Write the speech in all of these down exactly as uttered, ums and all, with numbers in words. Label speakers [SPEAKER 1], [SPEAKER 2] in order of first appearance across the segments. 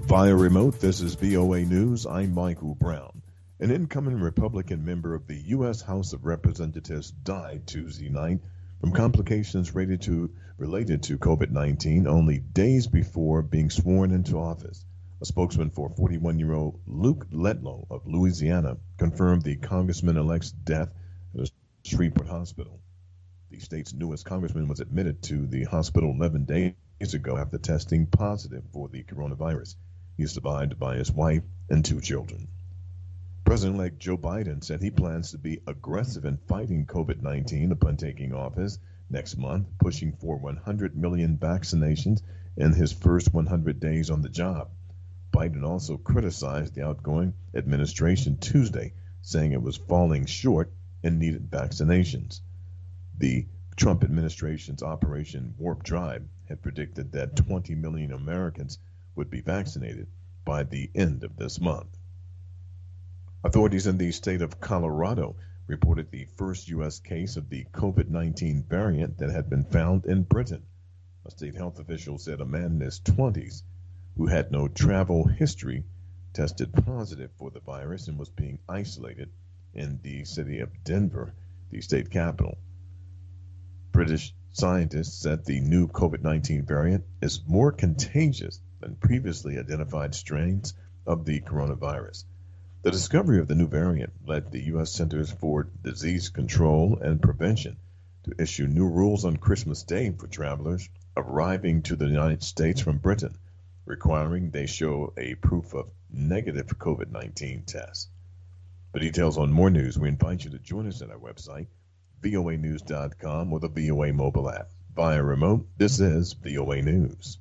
[SPEAKER 1] Via remote, this is V O A News. I'm Michael Brown. An incoming Republican member of the U S House of Representatives died Tuesday night from complications related to, related to COVID nineteen only days before being sworn into office. A spokesman for forty-one-year-old Luke Letlow of Louisiana confirmed the congressman-elect's death at a Shreveport hospital. The state's newest congressman was admitted to the hospital eleven days ago after testing positive for the coronavirus. He is survived by his wife and two children. President-elect Joe Biden said he plans to be aggressive in fighting COVID nineteen upon taking office next month, pushing for one hundred million vaccinations in his first one hundred days on the job. Biden also criticized the outgoing administration Tuesday, saying it was falling short in needed vaccinations. The Trump administration's Operation Warp Drive had predicted that twenty million Americans would be vaccinated by the end of this month. Authorities in the state of Colorado reported the first U S case of the COVID nineteen variant that had been found in Britain. A state health official said a man in his twenties who had no travel history tested positive for the virus and was being isolated in the city of Denver, the state capital. British scientists said the new COVID nineteen variant is more contagious than previously identified strains of the coronavirus. The discovery of the new variant led the U S Centers for Disease Control and Prevention to issue new rules on Christmas Day for travelers arriving to the United States from Britain, requiring they show a proof of negative COVID nineteen test. For details on more news, we invite you to join us at our website, V O A news dot com, or the V O A mobile app. Via remote, this is V O A News.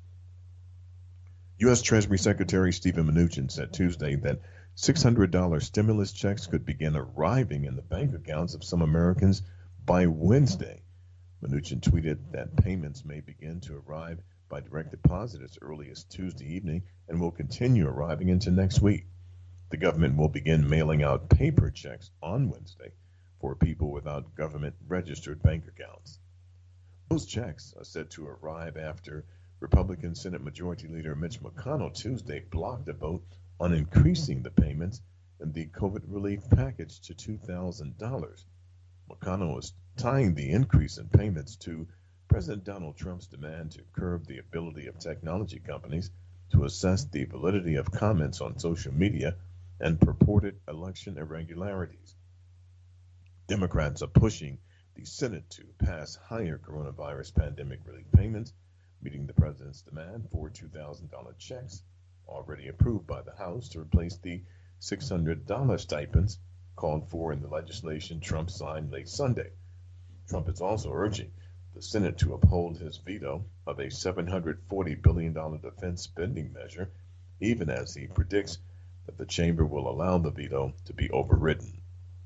[SPEAKER 1] U S Treasury Secretary Steven Mnuchin said Tuesday that six hundred dollars stimulus checks could begin arriving in the bank accounts of some Americans by Wednesday. Mnuchin tweeted that payments may begin to arrive by direct deposit as early as Tuesday evening and will continue arriving into next week. The government will begin mailing out paper checks on Wednesday for people without government-registered bank accounts. Those checks are said to arrive after Republican Senate Majority Leader Mitch McConnell Tuesday blocked a vote on increasing the payments in the COVID relief package to two thousand dollars. McConnell is tying the increase in payments to President Donald Trump's demand to curb the ability of technology companies to assess the validity of comments on social media and purported election irregularities. Democrats are pushing the Senate to pass higher coronavirus pandemic relief payments, meeting the president's demand for two thousand dollars checks already approved by the House to replace the six hundred dollars stipends called for in the legislation Trump signed late Sunday. Trump is also urging the Senate to uphold his veto of a seven hundred forty billion dollars defense spending measure, even as he predicts that the chamber will allow the veto to be overridden.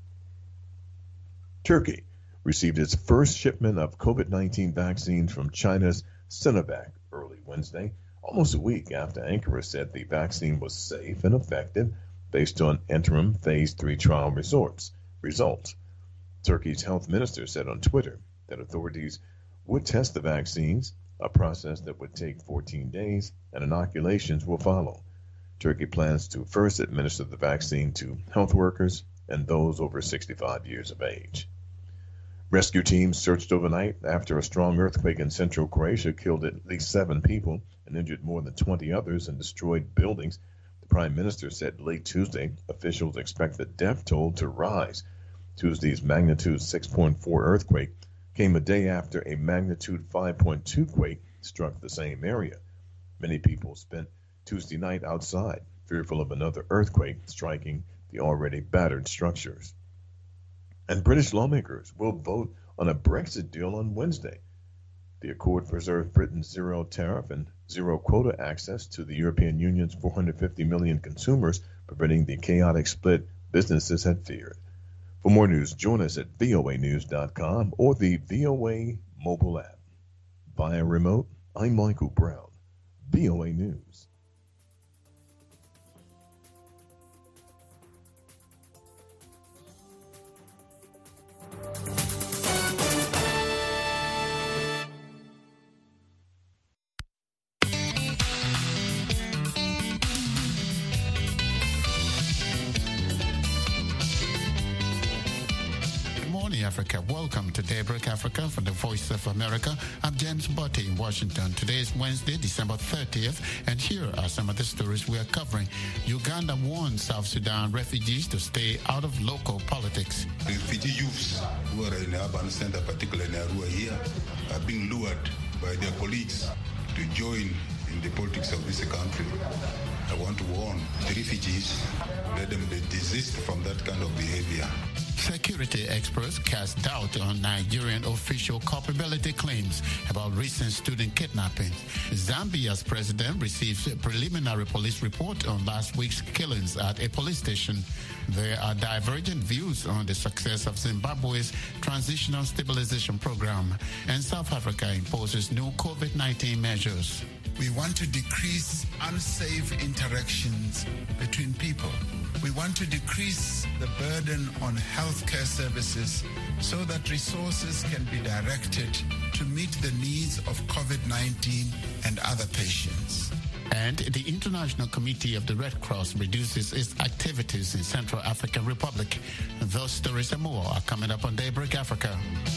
[SPEAKER 1] Turkey received its first shipment of COVID nineteen vaccines from China's Sinovac early Wednesday, almost a week after Ankara said the vaccine was safe and effective based on interim phase three trial results. results. Turkey's health minister said on Twitter that authorities would test the vaccines, a process that would take fourteen days, and inoculations will follow. Turkey plans to first administer the vaccine to health workers and those over sixty-five years of age. Rescue teams searched overnight after a strong earthquake in central Croatia killed at least seven people and injured more than twenty others and destroyed buildings. The prime minister said late Tuesday officials expect the death toll to rise. Tuesday's magnitude six point four earthquake came a day after a magnitude five point two quake struck the same area. Many people spent Tuesday night outside, fearful of another earthquake striking the already battered structures. And British lawmakers will vote on a Brexit deal on Wednesday. The accord preserves Britain's zero tariff and zero quota access to the European Union's four hundred fifty million consumers, preventing the chaotic split businesses had feared. For more news, join us at V O A news dot com or the V O A mobile app. Via remote, I'm Michael Brown, V O A News.
[SPEAKER 2] Africa. Welcome to Daybreak Africa for the Voice of America. I'm James Botte in Washington. Today is Wednesday, December thirtieth, and here are some of the stories we are covering. Uganda warns South Sudan refugees to stay out of local politics.
[SPEAKER 3] Refugee youths who are in the urban center, particularly in Arua here, are being lured by their colleagues to join in the politics of this country. I want to warn the refugees, let them desist from that kind of behavior.
[SPEAKER 2] Security experts cast doubt on Nigerian official culpability claims about recent student kidnappings. Zambia's president received a preliminary police report on last week's killings at a police station. There are divergent views on the success of Zimbabwe's Transitional Stabilization Program, and South Africa imposes new COVID nineteen measures.
[SPEAKER 4] We want to decrease unsafe interactions between people. We want to decrease the burden on healthcare services so that resources can be directed to meet the needs of COVID nineteen and other patients.
[SPEAKER 2] And the International Committee of the Red Cross reduces its activities in Central African Republic. Those stories and more are coming up on Daybreak Africa.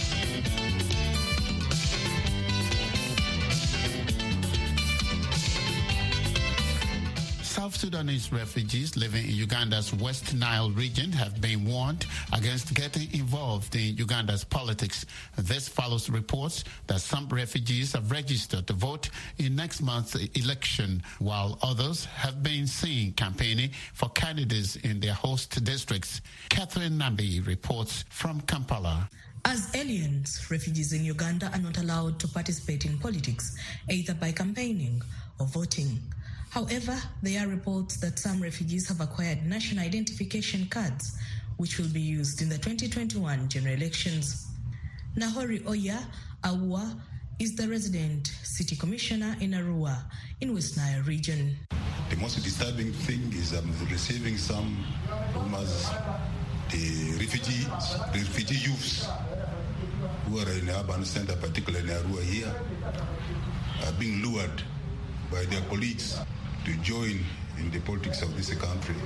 [SPEAKER 2] South Sudanese refugees living in Uganda's West Nile region have been warned against getting involved in Uganda's politics. This follows reports that some refugees have registered to vote in next month's election, while others have been seen campaigning for candidates in their host districts. Catherine Nambi reports from Kampala.
[SPEAKER 5] As aliens, refugees in Uganda are not allowed to participate in politics, either by campaigning or voting. However, there are reports that some refugees have acquired national identification cards, which will be used in the twenty twenty-one general elections. Nahori Oya Awua is the resident city commissioner in Arua, in West Nile region.
[SPEAKER 3] The most disturbing thing is I'm receiving some rumors the refugees, the refugee youths who are in the urban center, particularly in Arua here, are being lured by their colleagues to join in the politics of this country,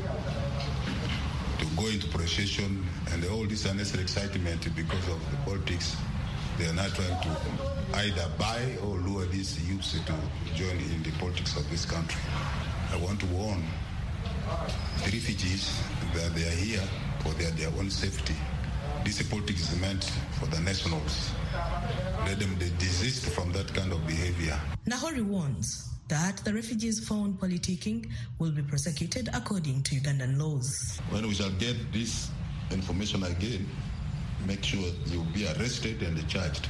[SPEAKER 3] to go into procession, and all this unnecessary excitement because of the politics. They are now trying to either buy or lure these youths to join in the politics of this country. I want to warn the refugees that they are here for their, their own safety. This politics is meant for the nationals. Let them they desist from that kind of behavior.
[SPEAKER 5] Nahori warns that the refugees found politicking will be prosecuted according to Ugandan laws.
[SPEAKER 3] When we shall get this information again, make sure you'll be arrested and charged.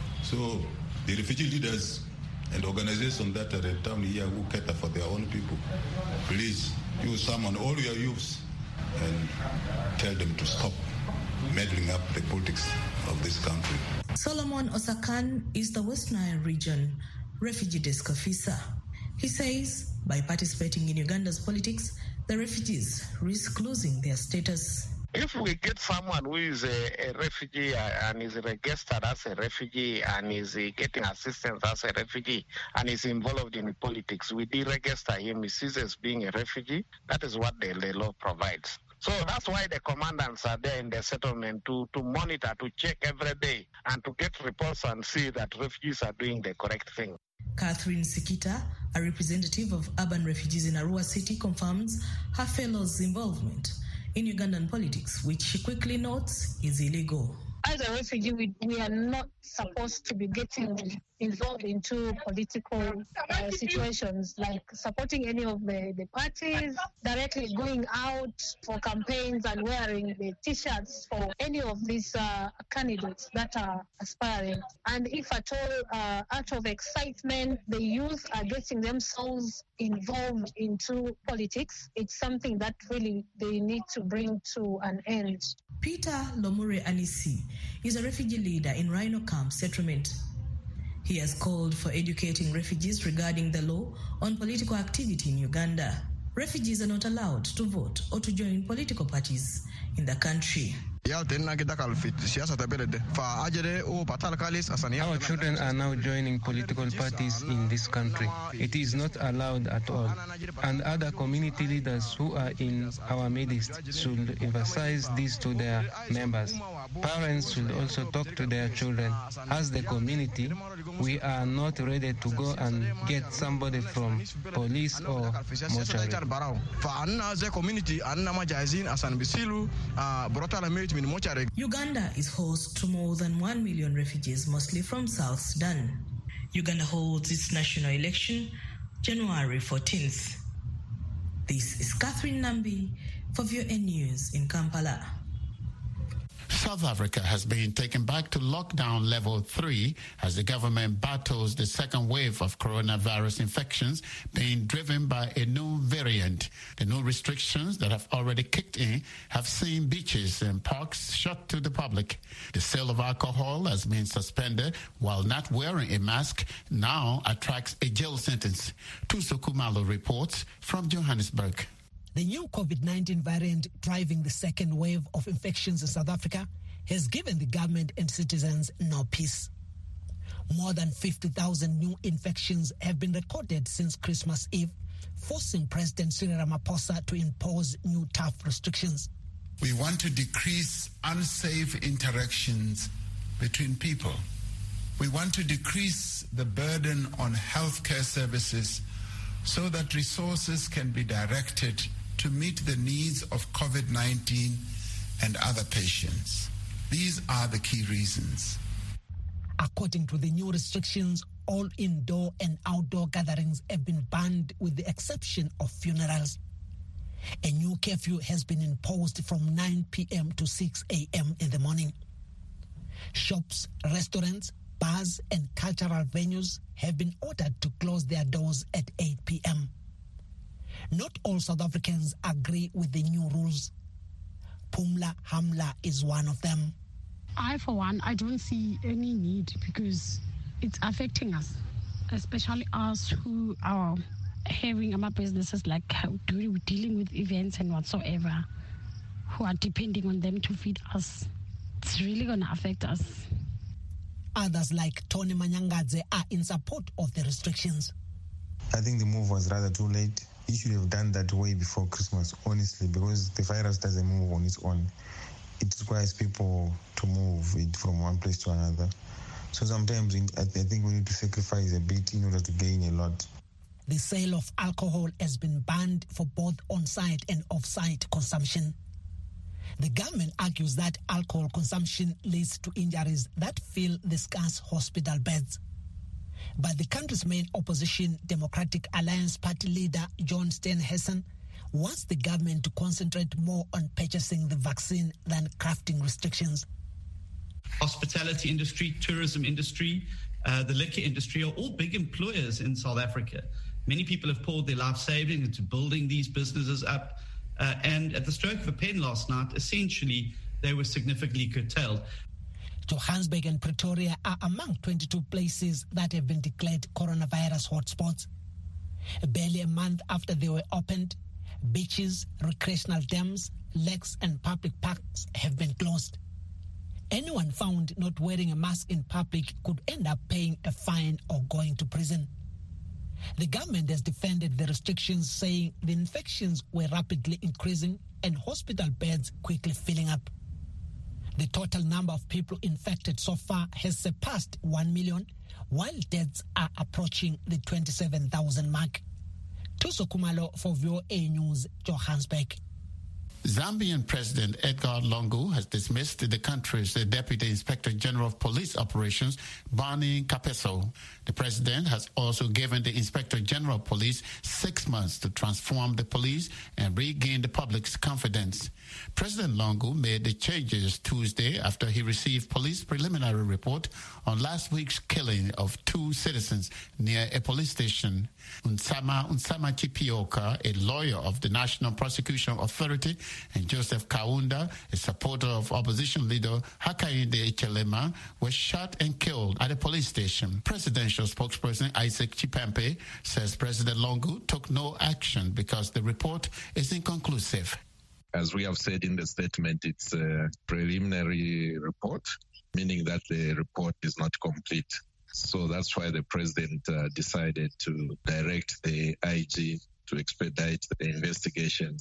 [SPEAKER 3] So the refugee leaders and organizations that are in town here who cater for their own people, please, you summon all your youths and tell them to stop meddling up the politics of this country.
[SPEAKER 5] Solomon Osakan is the West Nile region refugee desk officer. He says by participating in Uganda's politics, the refugees risk losing their status.
[SPEAKER 6] If we get someone who is a, a refugee and is registered as a refugee and is getting assistance as a refugee and is involved in politics, we deregister him. He ceases being a refugee. That is what the, the law provides. So that's why the commandants are there in the settlement to, to monitor, to check every day and to get reports and see that refugees are doing the correct thing.
[SPEAKER 5] Catherine Sikita, a representative of urban refugees in Arua City, confirms her fellow's involvement in Ugandan politics, which she quickly notes is illegal.
[SPEAKER 7] As a refugee, we, we are not supposed to be getting involved into political uh, situations like supporting any of the, the parties, directly going out for campaigns and wearing the T-shirts for any of these uh, candidates that are aspiring. And if at all, uh, out of excitement, the youth are getting themselves involved into politics, it's something that really they need to bring to an end.
[SPEAKER 5] Peter Lomure Anisi is a refugee leader in Rhino Camp settlement. He has called for educating refugees regarding the law on political activity in Uganda. Refugees are not allowed to vote or to join political parties in the country.
[SPEAKER 8] Our children are now joining political parties in this country. It is not allowed at all. And other community leaders who are in our midst should emphasize this to their members. Parents should also talk to their children. As the community, we are not ready to go and get somebody from police or mortuary.
[SPEAKER 5] Uganda is host to more than one million refugees, mostly from South Sudan. Uganda holds its national election January fourteenth. This is Catherine Nambi for V O A News in Kampala.
[SPEAKER 2] South Africa has been taken back to lockdown level three as the government battles the second wave of coronavirus infections being driven by a new variant. The new restrictions that have already kicked in have seen beaches and parks shut to the public. The sale of alcohol has been suspended, while not wearing a mask now attracts a jail sentence. Tuso Kumalo reports from Johannesburg.
[SPEAKER 9] The new COVID nineteen variant driving the second wave of infections in South Africa has given the government and citizens no peace. More than fifty thousand new infections have been recorded since Christmas Eve, forcing President Cyril Ramaphosa to impose new tough restrictions.
[SPEAKER 4] We want to decrease unsafe interactions between people. We want to decrease the burden on healthcare services so that resources can be directed to meet the needs of COVID nineteen and other patients. These are the key reasons.
[SPEAKER 9] According to the new restrictions, all indoor and outdoor gatherings have been banned with the exception of funerals. A new curfew has been imposed from nine p.m. to six a.m. in the morning. Shops, restaurants, bars and cultural venues have been ordered to close their doors at eight p.m. Not all South Africans agree with the new rules. Pumla Hamla is one of them.
[SPEAKER 10] I, for one, I don't see any need because it's affecting us, especially us who are having our businesses like dealing with events and whatsoever, who are depending on them to feed us. It's really going to affect us.
[SPEAKER 9] Others like Tony Manyangadze are in support of the restrictions.
[SPEAKER 11] I think the move was rather too late. You should have done that way before Christmas, honestly, because the virus doesn't move on its own. It requires people to move it from one place to another. So sometimes I think we need to sacrifice a bit in order to gain a lot.
[SPEAKER 9] The sale of alcohol has been banned for both on-site and off-site consumption. The government argues that alcohol consumption leads to injuries that fill the scarce hospital beds. But the country's main opposition, Democratic Alliance Party leader John Steenhuisen, wants the government to concentrate more on purchasing the vaccine than crafting restrictions.
[SPEAKER 12] Hospitality industry, tourism industry, uh, the liquor industry are all big employers in South Africa. Many people have poured their life savings into building these businesses up. Uh, and at the stroke of a pen last night, essentially, they were significantly curtailed.
[SPEAKER 9] Johannesburg and Pretoria are among twenty-two places that have been declared coronavirus hotspots. Barely a month after they were opened, beaches, recreational dams, lakes and public parks have been closed. Anyone found not wearing a mask in public could end up paying a fine or going to prison. The government has defended the restrictions, saying the infections were rapidly increasing and hospital beds quickly filling up. The total number of people infected so far has surpassed one million, while deaths are approaching the twenty-seven thousand mark. Tuso Kumalo for V O A News, Johannesburg.
[SPEAKER 2] Zambian President Edgar Lungu has dismissed the country's Deputy Inspector General of Police Operations, Barney Capeso. The president has also given the Inspector General of Police six months to transform the police and regain the public's confidence. President Lungu made the changes Tuesday after he received police preliminary report on last week's killing of two citizens near a police station. Unsama Unsama Chipioka, a lawyer of the National Prosecution Authority, and Joseph Kaunda, a supporter of opposition leader Hakainde Hichilema, were shot and killed at a police station. Presidential spokesperson Isaac Chipempe says President Lungu took no action because the report is inconclusive.
[SPEAKER 13] As we have said in the statement, it's a preliminary report, meaning that the report is not complete. So that's why the president uh, decided to direct the I G to expedite the investigations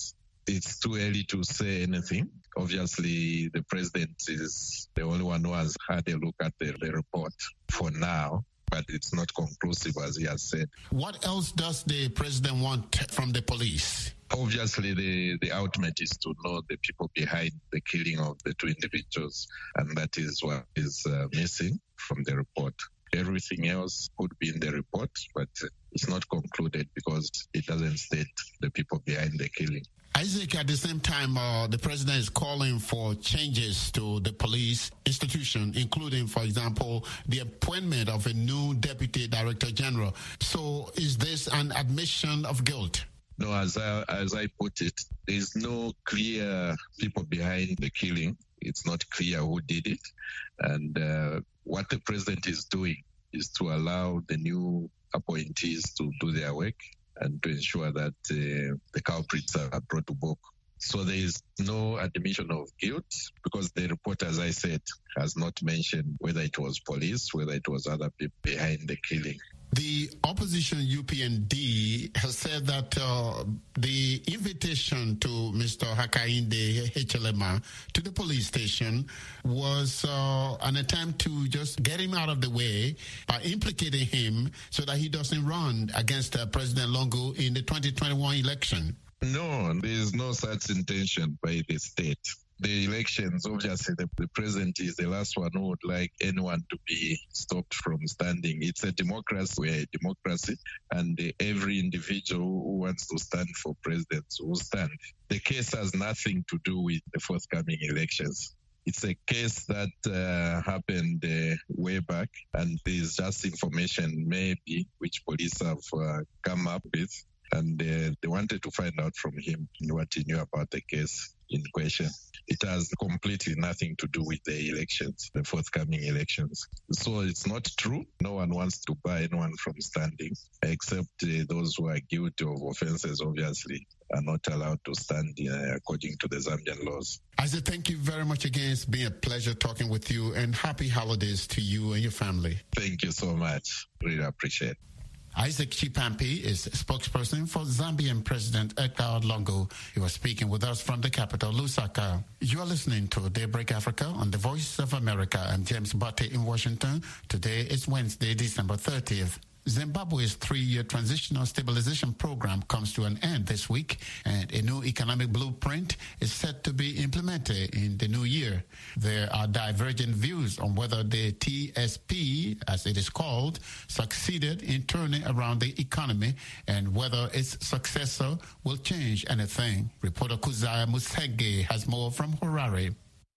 [SPEAKER 13] It's too early to say anything. Obviously, the president is the only one who has had a look at the, the report for now, but it's not conclusive, as he has said.
[SPEAKER 2] What else does the president want from the police?
[SPEAKER 13] Obviously, the, the ultimate is to know the people behind the killing of the two individuals, and that is what is uh, missing from the report. Everything else could be in the report, but it's not concluded because it doesn't state the people behind the killing.
[SPEAKER 2] Isaac, at the same time, uh, the president is calling for changes to the police institution, including, for example, the appointment of a new deputy director general. So is this an admission of guilt?
[SPEAKER 13] No, as I, as I put it, there's no clear people behind the killing. It's not clear who did it. And uh, what the president is doing is to allow the new appointees to do their work and to ensure that uh, the culprits are brought to book. So there is no admission of guilt because the report, as I said, has not mentioned whether it was police, whether it was other people behind the killing.
[SPEAKER 2] The opposition U P N D has said that uh, the invitation to Mister Hakainde Hichilema to the police station was uh, an attempt to just get him out of the way by implicating him so that he doesn't run against uh, President Lungu in the twenty twenty-one election.
[SPEAKER 13] No, there is no such intention by the state. The elections, obviously, the, the president is the last one who would like anyone to be stopped from standing. It's a democracy, we're a democracy, and uh, every individual who wants to stand for president will stand. The case has nothing to do with the forthcoming elections. It's a case that uh, happened uh, way back, and there's just information maybe which police have uh, come up with, and uh, they wanted to find out from him what he knew about the case in question. It has completely nothing to do with the elections, the forthcoming elections. So it's not true. No one wants to bar anyone from standing, except uh, those who are guilty of offenses, obviously, are not allowed to stand uh, according to the Zambian laws.
[SPEAKER 2] Isaac, thank you very much again. It's been a pleasure talking with you, and happy holidays to you and your family.
[SPEAKER 13] Thank you so much. Really appreciate it.
[SPEAKER 2] Isaac Chipampi is spokesperson for Zambian President Edgar Lungu. He was speaking with us from the capital, Lusaka. You are listening to Daybreak Africa on the Voice of America. I'm James Butte in Washington. Today is Wednesday, December thirtieth. Zimbabwe's three-year transitional stabilization program comes to an end this week, and a new economic blueprint is set to be implemented in the new year. There are divergent views on whether the T S P, as it is called, succeeded in turning around the economy and whether its successor will change anything. Reporter Kuzaya Musege has more from Harare.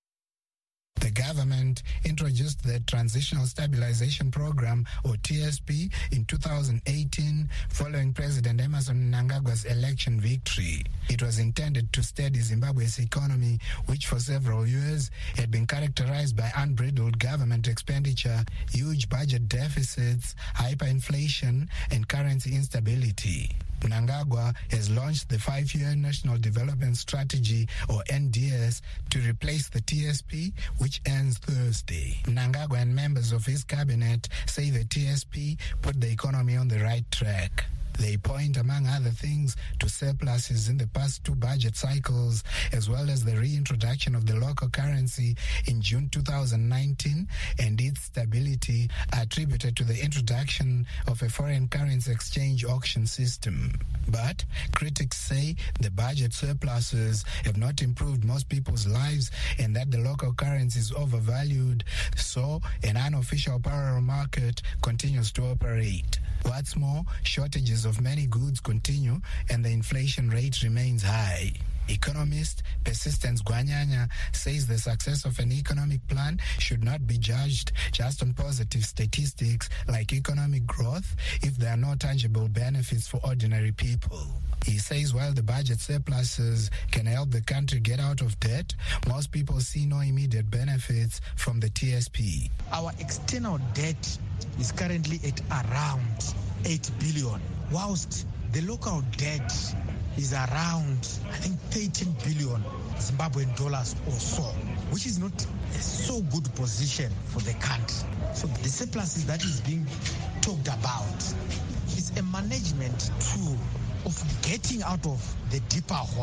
[SPEAKER 14] The government introduced the Transitional Stabilization Program, or T S P, in two thousand eighteen following President Emmerson Mnangagwa's election victory. It was intended to steady Zimbabwe's economy, which for several years had been characterized by unbridled government expenditure, huge budget deficits, hyperinflation, and currency instability. Mnangagwa has launched the five-year National Development Strategy, or N D S, to replace the T S P, which ends Thursday. Mnangagwa and members of his cabinet say the T S P put the economy on the right track. They point, among other things, to surpluses in the past two budget cycles, as well as the reintroduction of the local currency in June two thousand nineteen and its stability attributed to the introduction of a foreign currency exchange auction system. But critics say the budget surpluses have not improved most people's lives and that the local currency is overvalued, so an unofficial parallel market continues to operate. What's more, shortages of many goods continue and the inflation rate remains high. Economist Persistence Gwanyanya says the success of an economic plan should not be judged just on positive statistics like economic growth if there are no tangible benefits for ordinary people. He says while the budget surpluses can help the country get out of debt, most people see no immediate benefits from the T S P.
[SPEAKER 15] Our external debt is currently at around eight billion, whilst the local debt is around, I think, thirteen billion Zimbabwean dollars or so, which is not a so good position for the country. So the surpluses that is being talked about is a management tool of getting out of the deeper hole.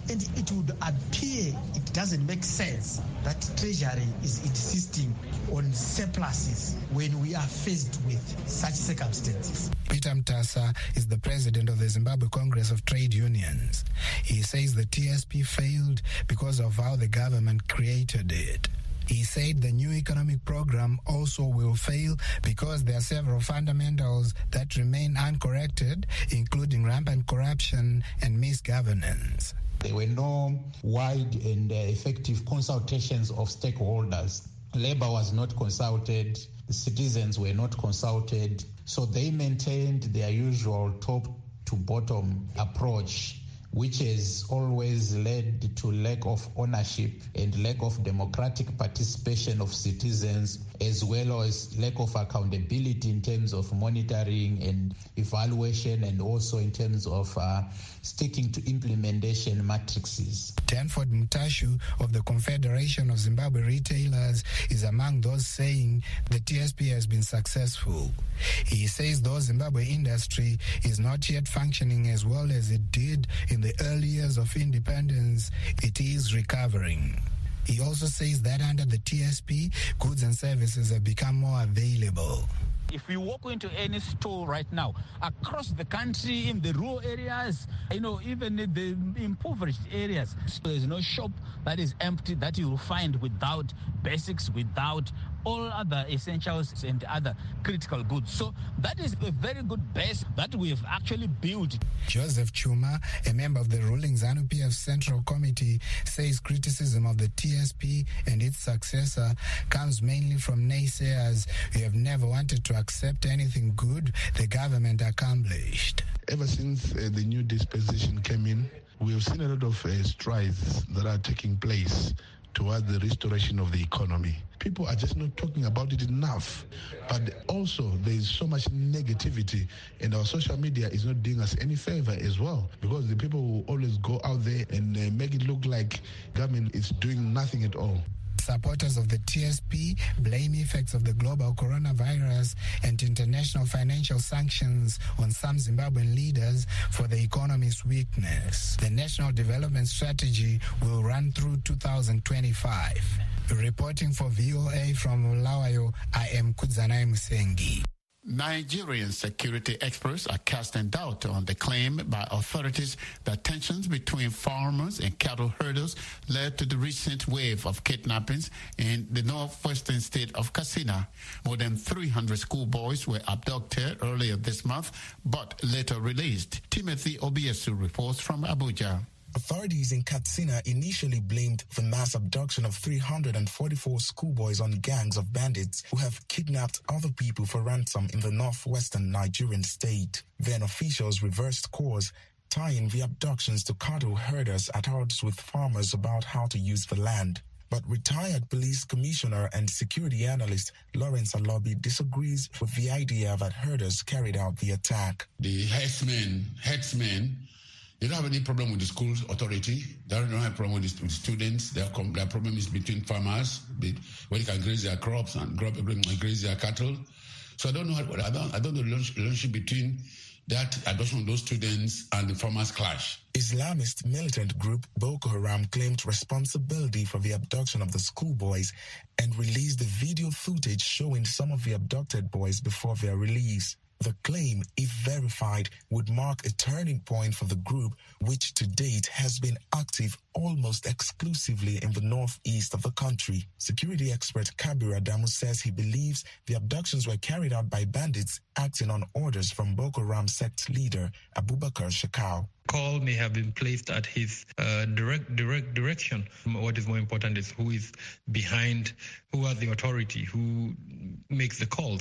[SPEAKER 15] And it would appear it doesn't make sense that Treasury is insisting on surpluses when we are faced with such circumstances.
[SPEAKER 14] Peter Mtasa is the president of the Zimbabwe Congress of Trade Unions. He says the T S P failed because of how the government created it. He said the new economic program also will fail because there are several fundamentals that remain uncorrected, including rampant corruption and misgovernance.
[SPEAKER 16] There were no wide and uh, effective consultations of stakeholders. Labor was not consulted, the citizens were not consulted, so they maintained their usual top-to-bottom approach, which has always led to lack of ownership and lack of democratic participation of citizens, as well as lack of accountability in terms of monitoring and evaluation, and also in terms of uh, sticking to implementation matrices.
[SPEAKER 14] Danford Mutashu of the Confederation of Zimbabwe Retailers is among those saying the T S P has been successful. He says though Zimbabwe industry is not yet functioning as well as it did in the early years of independence, it is recovering. He also says that under the T S P, goods and services have become more available.
[SPEAKER 17] If we walk into any store right now, across the country, in the rural areas, you know, even in the impoverished areas, there's no shop that is empty that you will find without basics, without all other essentials and other critical goods. So that is a very good base that we have actually built.
[SPEAKER 14] Joseph Chuma, a member of the ruling ZANU-P F Central Committee, says criticism of the T S P and its successor comes mainly from naysayers who have never wanted to accept anything good the government accomplished.
[SPEAKER 18] Ever since uh, the new dispensation came in, we have seen a lot of uh, strides that are taking place towards the restoration of the economy. People are just not talking about it enough. But also, there is so much negativity, and our social media is not doing us any favor as well, because the people will always go out there and uh, make it look like government is doing nothing at all.
[SPEAKER 14] Supporters of the T S P blame effects of the global coronavirus and international financial sanctions on some Zimbabwean leaders for the economy's weakness. The National Development Strategy will run through two thousand twenty-five. Reporting for V O A from Bulawayo, I am Kudzanai Musengi.
[SPEAKER 2] Nigerian security experts are casting doubt on the claim by authorities that tensions between farmers and cattle herders led to the recent wave of kidnappings in the northwestern state of Katsina. More than three hundred schoolboys were abducted earlier this month, but later released. Timothy Obiesu reports from Abuja.
[SPEAKER 19] Authorities in Katsina initially blamed the mass abduction of three hundred forty-four schoolboys on gangs of bandits who have kidnapped other people for ransom in the northwestern Nigerian state. Then officials reversed course, tying the abductions to cattle herders at odds with farmers about how to use the land. But retired police commissioner and security analyst Lawrence Alobi disagrees with the idea that herders carried out the attack.
[SPEAKER 20] The headsmen, headsmen, they don't have any problem with the school authority. They don't have a problem with the students. Their, their problem is between farmers, where they can graze their crops and graze their cattle. So I don't know. I don't. I don't know the relationship between that adoption of those students and the farmers' clash.
[SPEAKER 19] Islamist militant group Boko Haram claimed responsibility for the abduction of the schoolboys and released the video footage showing some of the abducted boys before their release. The claim, if verified, would mark a turning point for the group, which to date has been active almost exclusively in the northeast of the country. Security expert Kabir Adamu says he believes the abductions were carried out by bandits acting on orders from Boko Haram sect leader Abubakar Shekau.
[SPEAKER 21] Call may have been placed at his uh, direct direct direction. What is more important is who is behind, who are the authority, who makes the calls.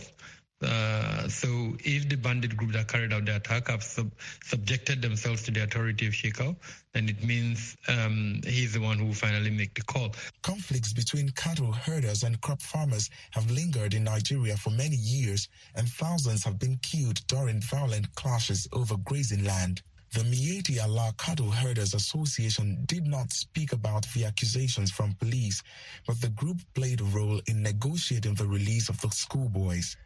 [SPEAKER 21] Uh, so if the bandit group that carried out the attack have sub- subjected themselves to the authority of Shekau, then it means um, he's the one who will finally make the call.
[SPEAKER 19] Conflicts between cattle herders and crop farmers have lingered in Nigeria for many years, and thousands have been killed during violent clashes over grazing land. The Mieti Allah Cattle Herders Association did not speak about the accusations from police, but the group played a role in negotiating the release of the schoolboys.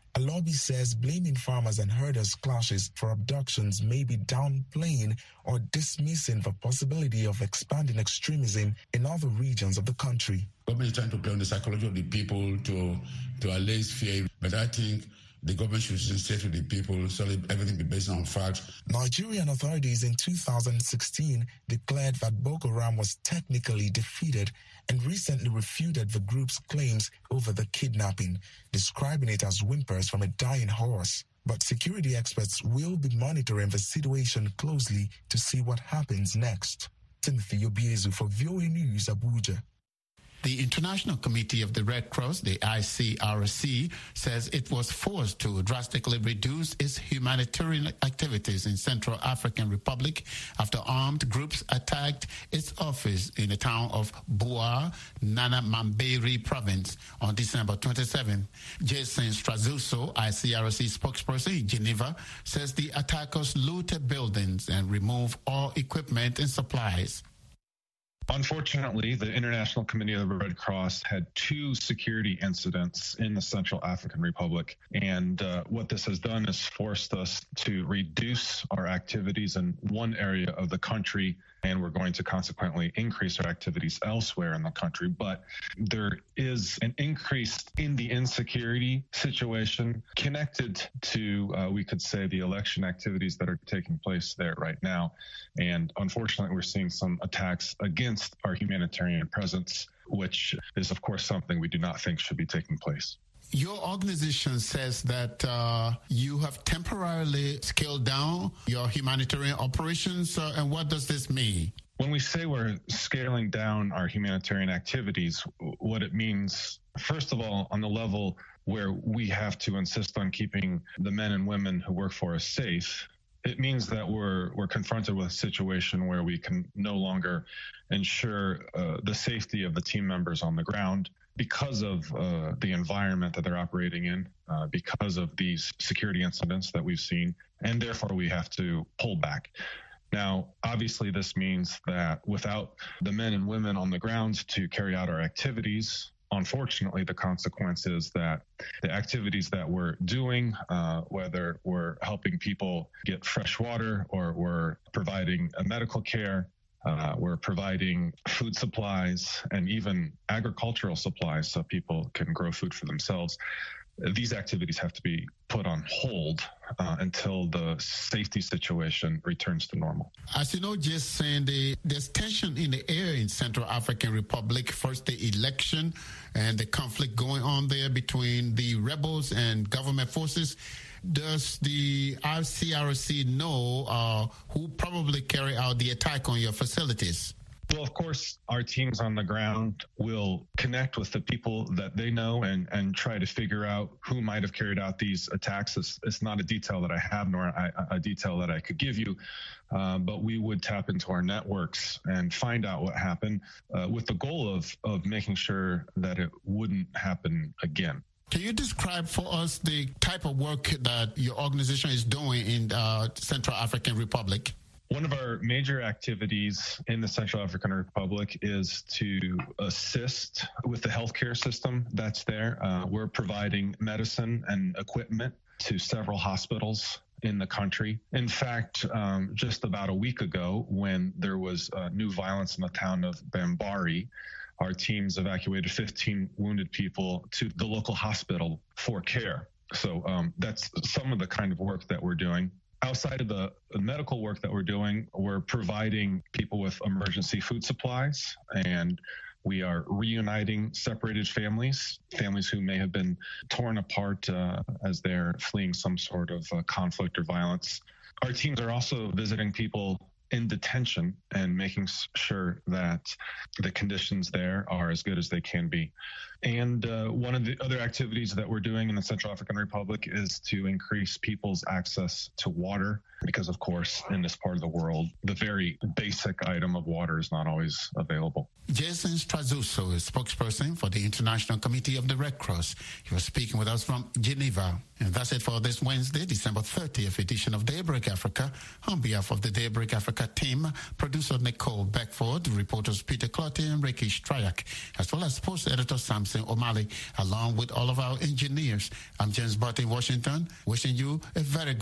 [SPEAKER 19] Alobi says blaming farmers and herders' clashes for abductions may be downplaying or dismissing the possibility of expanding extremism in other regions of the country.
[SPEAKER 20] Government is trying to play on the psychology of the people to, to allay fear, but I think the government should say to the people so that everything be based on facts.
[SPEAKER 19] Nigerian authorities in two thousand sixteen declared that Boko Haram was technically defeated and recently refuted the group's claims over the kidnapping, describing it as whimpers from a dying horse. But security experts will be monitoring the situation closely to see what happens next. Timothy Obiezu for V O A News, Abuja.
[SPEAKER 2] The International Committee of the Red Cross, the I C R C, says it was forced to drastically reduce its humanitarian activities in Central African Republic after armed groups attacked its office in the town of Bua, Nana Mamberi province on December twenty-seventh. Jason Strazuso, I C R C spokesperson in Geneva, says the attackers looted buildings and removed all equipment and supplies.
[SPEAKER 1] Unfortunately, the International Committee of the Red Cross had two security incidents in the Central African Republic. And uh, what this has done is forced us to reduce our activities in one area of the country, and we're going to consequently increase our activities elsewhere in the country. But there is an increase in the insecurity situation connected to, uh, we could say, the election activities that are taking place there right now. And unfortunately, we're seeing some attacks against our humanitarian presence, which is, of course, something we do not think should be taking place.
[SPEAKER 2] Your organization says that uh, you have temporarily scaled down your humanitarian operations. Uh, and what does this mean?
[SPEAKER 1] When we say we're scaling down our humanitarian activities, what it means, first of all, on the level where we have to insist on keeping the men and women who work for us safe, it means that we're we're confronted with a situation where we can no longer ensure uh, the safety of the team members on the ground because of uh, the environment that they're operating in, uh, because of these security incidents that we've seen, and therefore we have to pull back. Now, obviously, this means that without the men and women on the ground to carry out our activities, unfortunately, the consequence is that the activities that we're doing, uh, whether we're helping people get fresh water or we're providing a medical care, uh, we're providing food supplies and even agricultural supplies so people can grow food for themselves, these activities have to be put on hold uh, until the safety situation returns to normal.
[SPEAKER 2] As you know, just saying the, there's tension in the air in Central African Republic. First, the election and the conflict going on there between the rebels and government forces. Does the I C R C know uh, who probably carried out the attack on your facilities?
[SPEAKER 1] Well, of course, our teams on the ground will connect with the people that they know and, and try to figure out who might have carried out these attacks. It's, it's not a detail that I have, nor a, a detail that I could give you, uh, but we would tap into our networks and find out what happened uh, with the goal of, of making sure that it wouldn't happen again.
[SPEAKER 2] Can you describe for us the type of work that your organization is doing in uh, Central African Republic?
[SPEAKER 1] One of our major activities in the Central African Republic is to assist with the healthcare system that's there. Uh, we're providing medicine and equipment to several hospitals in the country. In fact, um, just about a week ago, when there was uh, new violence in the town of Bambari, our teams evacuated fifteen wounded people to the local hospital for care. So um, that's some of the kind of work that we're doing. Outside of the medical work that we're doing, we're providing people with emergency food supplies, and we are reuniting separated families, families who may have been torn apart uh, as they're fleeing some sort of uh, conflict or violence. Our teams are also visiting people in detention and making sure that the conditions there are as good as they can be. And uh, one of the other activities that we're doing in the Central African Republic is to increase people's access to water, because, of course, in this part of the world, the very basic item of water is not always available.
[SPEAKER 2] Jason Strazuso is spokesperson for the International Committee of the Red Cross. He was speaking with us from Geneva. And that's it for this Wednesday, December thirtieth edition of Daybreak Africa. On behalf of the Daybreak Africa Africa team, producer Nicole Beckford, reporters Peter Clotty and Ricky Stryak, as well as sports editor Samson O'Malley, along with all of our engineers. I'm James Butt in Washington, wishing you a very